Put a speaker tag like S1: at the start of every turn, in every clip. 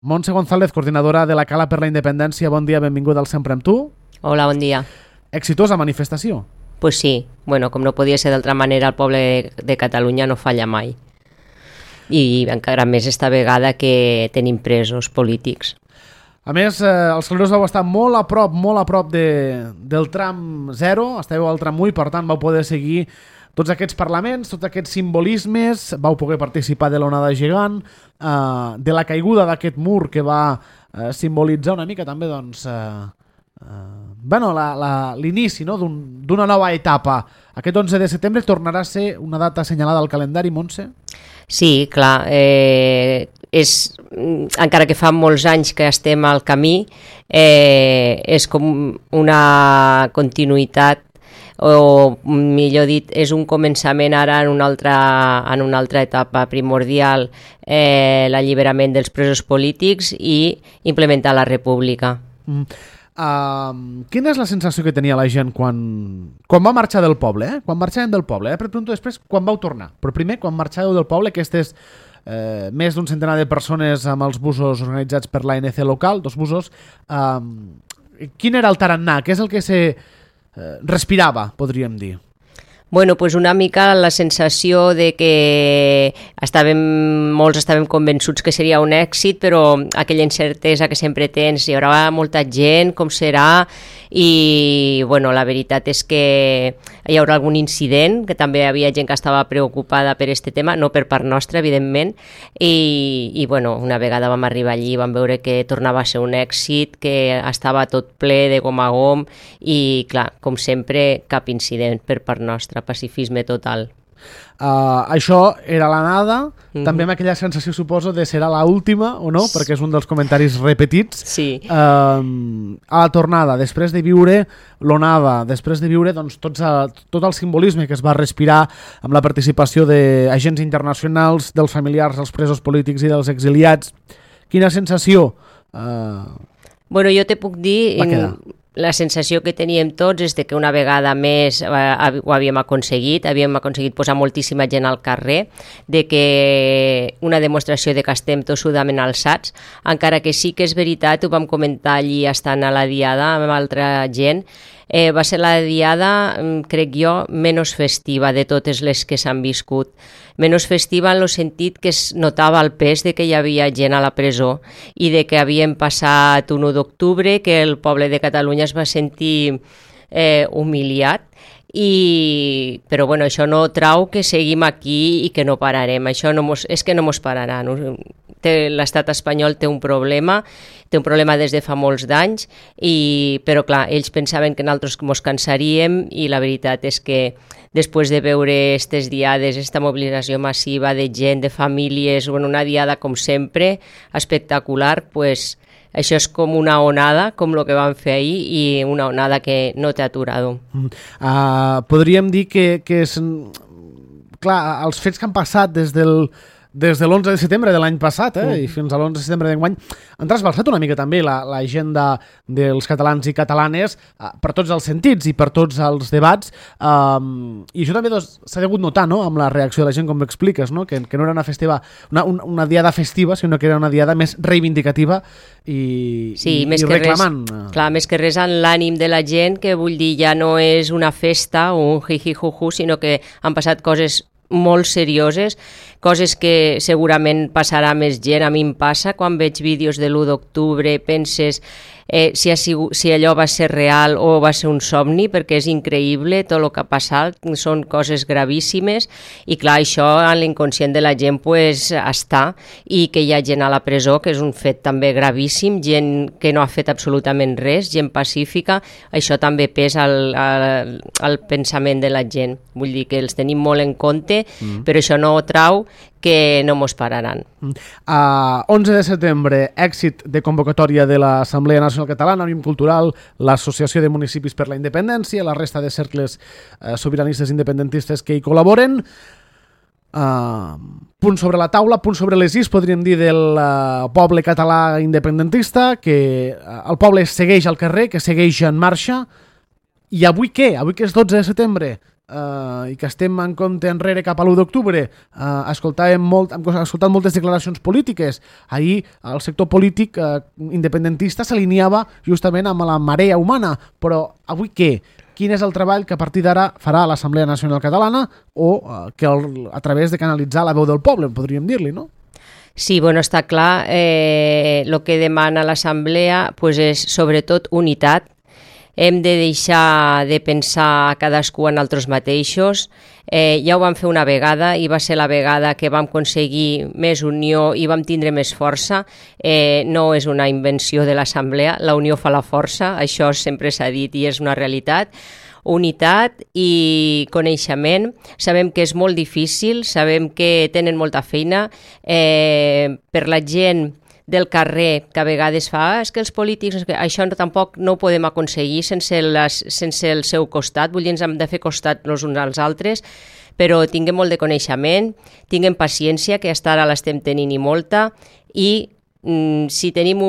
S1: Montse González, coordinadora de la Cala per la Independència, bon dia, benvinguda al Sempre amb tu.
S2: Hola, bon dia.
S1: Exitosa manifestació.
S2: Pues sí, bueno, com no podia ser d'altra manera, el poble de Catalunya no falla mai. I encara més esta vegada que tenim presos polítics.
S1: A més, els saludors vau estar molt a prop del tram 0, estàveu al tram 1 i per tant vau poder seguir tots aquests parlaments, tots aquests simbolismes, vau poder participar de l'onada gegant, de la caiguda d'aquest mur que va simbolitzar una mica també doncs, l'inici, no? d'una nova etapa. Aquest 11 de setembre tornarà a ser una data assenyalada al calendari, Montse?
S2: Sí, clar, encara que fa molts anys que estem al camí, és com una continuïtat, o millor dit, és un començament ara en una altra etapa primordial, l'alliberament dels presos polítics i implementar la república.
S1: Quina és la sensació que tenia la gent quan va marxar del poble? Quan marxàvem del poble? Pregunto després quan vau tornar. Però primer, quan marxàveu del poble, aquestes més d'un centenar de persones amb els busos organitzats per l'ANC local, 2 busos, quin era el tarannà? Què és el que se respirava, podríem dir?
S2: Bueno, pues una mica la sensació de que molts estàvem convençuts que seria un èxit, però aquella incertesa que sempre tens, hi haurà molta gent, com serà, i bueno, la veritat és que hi haurà algun incident, que també hi havia gent que estava preocupada per aquest tema, no per part nostra, evidentment, i bueno, una vegada vam arribar allí vam veure que tornava a ser un èxit, que estava tot ple de gom a gom, i clar, com sempre, cap incident per part nostra, pacifisme total.
S1: Això era l'anada, també amb aquella sensació, suposo, de serà l'última o no, perquè és un dels comentaris repetits.
S2: Sí.
S1: A la tornada, després de viure l'onada, després de viure doncs, tot el simbolisme que es va respirar amb la participació d'agents internacionals, dels familiars dels presos polítics i dels exiliats, quina sensació
S2: bueno, jo te puc dir...
S1: va quedar?
S2: La sensació que teníem tots és de que una vegada més ho havíem aconseguit posar moltíssima gent al carrer, de que una demostració de que estem tossudament alçats, encara que sí que és veritat, ho vam comentar allí estant a la diada amb altra gent, va ser la diada, crec jo, menys festiva de totes les que s'han viscut. Menys festiva en el sentit que es notava el pes de que hi havia gent a la presó i de que havíem passat un 1 d'octubre, que el poble de Catalunya es va sentir humiliat, però bueno, això no trau que seguim aquí i que no pararem. Això és que no mos pararan. L'estat espanyol té un problema des de fa molts d'anys, però clar, ells pensaven que nosaltres mos cansaríem i la veritat és que després de veure aquestes diades, aquesta mobilització massiva de gent, de famílies, una diada com sempre, espectacular, pues això és com una onada, com el que vam fer ahir, i una onada que no té aturado.
S1: Podríem dir que clar, els fets que han passat des de l'11 de setembre de l'any passat i fins a l'11 de setembre d'enguany han trasbalsat una mica també l'agenda dels catalans i catalanes per tots els sentits i per tots els debats, i això també s'ha degut notar, no?, amb la reacció de la gent, com expliques, no? Que no era una diada festiva, sinó que era una diada més reivindicativa i reclamant.
S2: Clar, més que res en l'ànim de la gent, que vull dir, ja no és una festa o un jiji-juju, sinó que han passat coses molt serioses, coses que segurament passarà més gent. A mi em passa quan veig vídeos de l'1 d'octubre, penses si allò va ser real o va ser un somni, perquè és increïble tot el que ha passat, són coses gravíssimes, i clar, això en l'inconscient de la gent pues, està, i que hi ha gent a la presó, que és un fet també gravíssim, gent que no ha fet absolutament res, gent pacífica, això també pesa al pensament de la gent. Vull dir que els tenim molt en compte, però això no trau que no mos pararan.
S1: 11 de setembre, èxit de convocatòria de l'Assemblea Nacional Catalana, Òmnium Cultural, l'Associació de Municipis per la Independència, la resta de cercles sobiranistes independentistes que hi col·laboren. Punt sobre la taula, punt sobre les is, podríem dir, del poble català independentista, que el poble segueix al carrer, que segueix en marxa. I avui què? Avui que és 12 de setembre, i que estem en compte enrere cap a l'1 d'octubre, hem escoltat moltes declaracions polítiques. Ahir el sector polític independentista s'alineava justament amb la marea humana, però avui què? Quin és el treball que a partir d'ara farà l'Assemblea Nacional Catalana o que a través de canalitzar la veu del poble, podríem dir-li, no?
S2: Sí, bueno, està clar. El que demana l'Assemblea és sobretot unitat. Hem de deixar de pensar cadascú en altres mateixos. Ja ho vam fer una vegada i va ser la vegada que vam aconseguir més unió i vam tindre més força. No és una invenció de l'Assemblea, la unió fa la força, això sempre s'ha dit i és una realitat. Unitat i coneixement. Sabem que és molt difícil, sabem que tenen molta feina. Per la gent del carrer, que a vegades fa és que els polítics, això tampoc no ho podem aconseguir sense el seu costat, vull dir, ens hem de fer costat els uns als altres, però tinguem molt de coneixement, tinguem paciència, que fins ara l'estem tenint i molta, i si tenim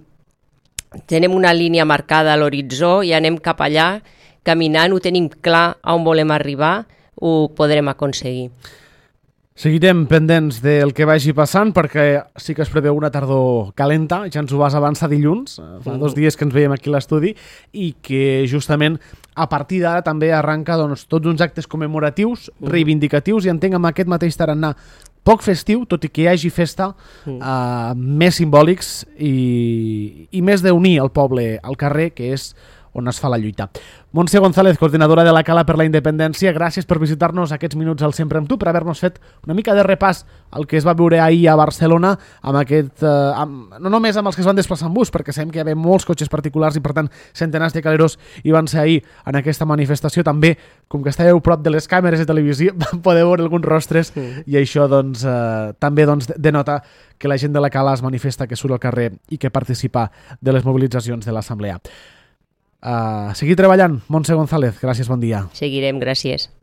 S2: una línia marcada a l'horitzó i anem cap allà, caminant, ho tenim clar on volem arribar, ho podrem aconseguir.
S1: Seguirem pendents del que vagi passant perquè sí que es preveu una tardor calenta, ja ens ho vas avançar dilluns, fa 2 dies que ens veiem aquí a l'estudi, i que justament a partir d'ara també arranca tots uns actes commemoratius, reivindicatius, i entenc amb aquest mateix tarannà poc festiu, tot i que hi hagi festa, més simbòlics i més d'unir el poble al carrer, que és on es fa la lluita. Montse González, coordinadora de la Cala per la Independència, gràcies per visitar-nos aquests minuts al Sempre amb tu, per haver-nos fet una mica de repàs al que es va veure ahir a Barcelona, no només amb els que es van desplaçar en bus, perquè sabem que hi havia molts cotxes particulars i per tant centenars de caleros hi van ser ahir en aquesta manifestació. També, com que estàveu prop de les càmeres de televisió, van poder veure alguns rostres i això també denota que la gent de la Cala es manifesta, que surt al carrer i que participa de les mobilitzacions de l'Assemblea. Seguir treballant. Montse González, gràcies, bon dia.
S2: Seguirem, gràcies.